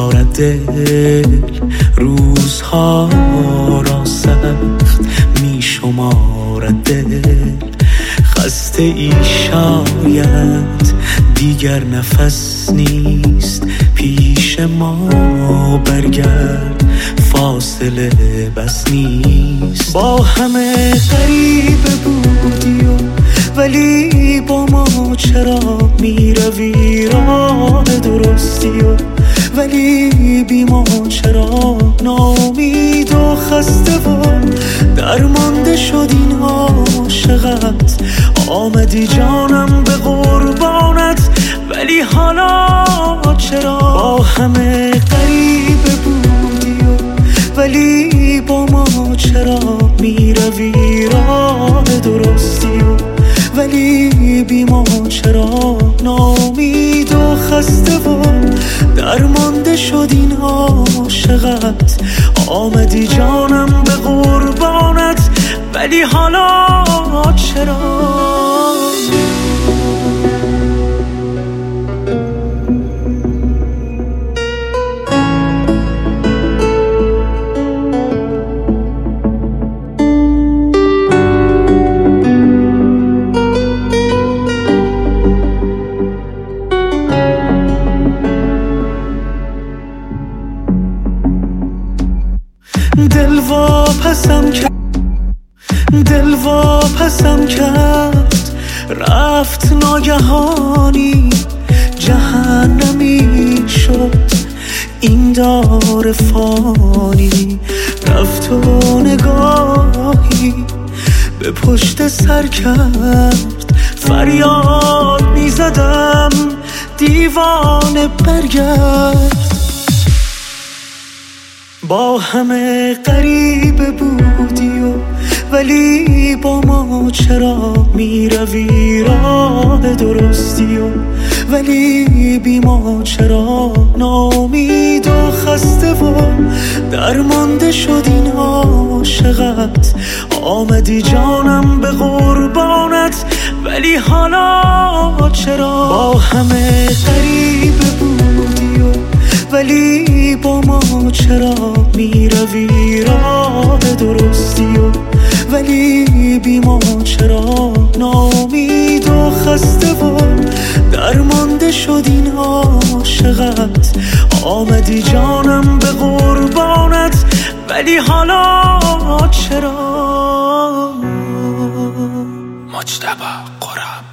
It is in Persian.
دارد دل روزها را سخت می شمارد دل. خسته ای شاید دیگر نفس نیست پیش ما، برگرد فاصله بس نیست. با همه غریبه بودی ولی با ما چرا می روی راه درستی ولی بی ما چرا ناامید و خسته و درمانده شد این عاشقت. آمدی جانم به قربانت ولی حالا چرا؟ با همه غریبه بودی ولی با ما چرا می روی راه درستی ولی بی ما چرا ناامید و خسته و درمانده شد این عاشقت. آمدی جانم به قربانت ولی حالا چرا؟ دل واپسم کرد رفت ناگهانی، جهنمی شد این دار فانی. رفت و نگاهی به پشت سر کرد، فریاد می زدم دیوانه برگرد. با همه غریبه بودی ولی با ما چرا می روی راه درستی ولی بی ما چرا ناامید و خسته و درمانده شد این عاشقت. آمدی جانم به قربانت ولی حالا چرا؟ با همه غریبه بودی ولی با ما چرا می روی راه درستی ولی بی ما چرا ناامید و خسته و درمانده شد این عاشقت. آمدی جانم به قربانت ولی حالا چرا؟ مجتبی قرم.